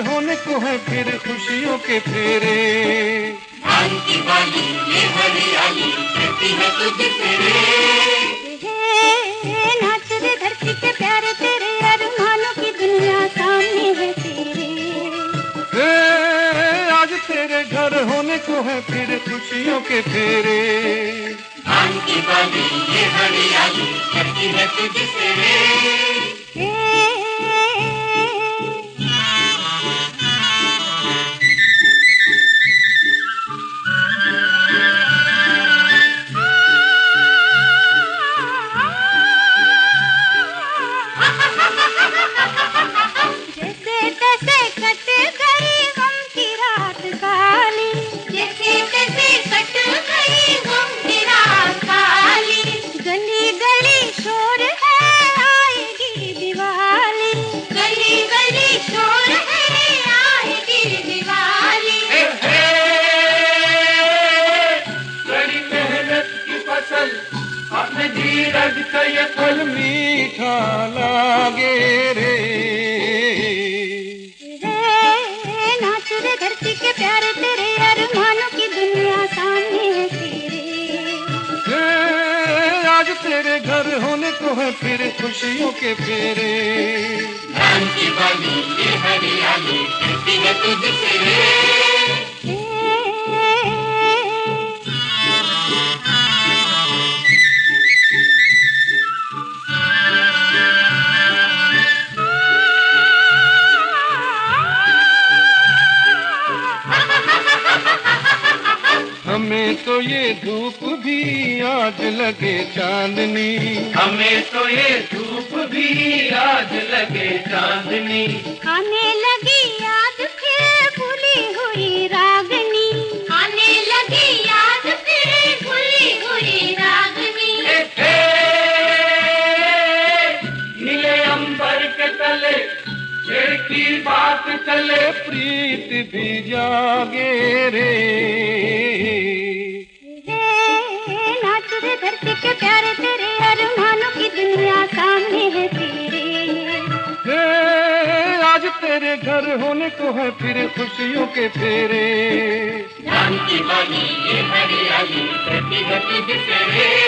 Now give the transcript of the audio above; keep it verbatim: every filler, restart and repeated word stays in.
होने को है फिर खुशियों के फेरे। धान की बाली ये हरियाली कहती है तुझसे रे। नाच रे धरती के प्यारे तेरे अरमानों की दुनिया सामने है तेरे। आज तेरे घर होने को है फिर खुशियों के फेरे। धान की बाली ये हरियाली कहती है तुझसे रे। जैसे तैसे कट गई गम की रात काली। जैसे तैसे कट गई गम की रात काली। गली गली शोर है आएगी दिवाली। गली गली शोर है आएगी दिवाली। बड़ी मेहनत की फसल अपने धीरज का ये फल मीठा लागे रे। नाच रे धरती के प्यारे तेरे अरमानों की दुनिया सामने है तेरे। आज तेरे घर होने को है फिर खुशियों के फेरे। धान की बाली ये हरियाली कहती है तुझसे रे। हमें तो ये धूप भी आज लगे चांदनी। हमें तो ये धूप भी आज लगे चांदनी। आने लगी याद फिर भूली हुई रागनी। आने लगी याद फिर भूली हुई रागनी। नीले अंबर के तले शेर की बात चले प्रीत भी जागे रे। नाच रे धरती के प्यारे तेरे अरमानों की दुनिया सामने है तेरे। आज तेरे घर होने को है फिर खुशियों के फेरे। धान की बाली ये हरियाली कहती है तुझसे रे।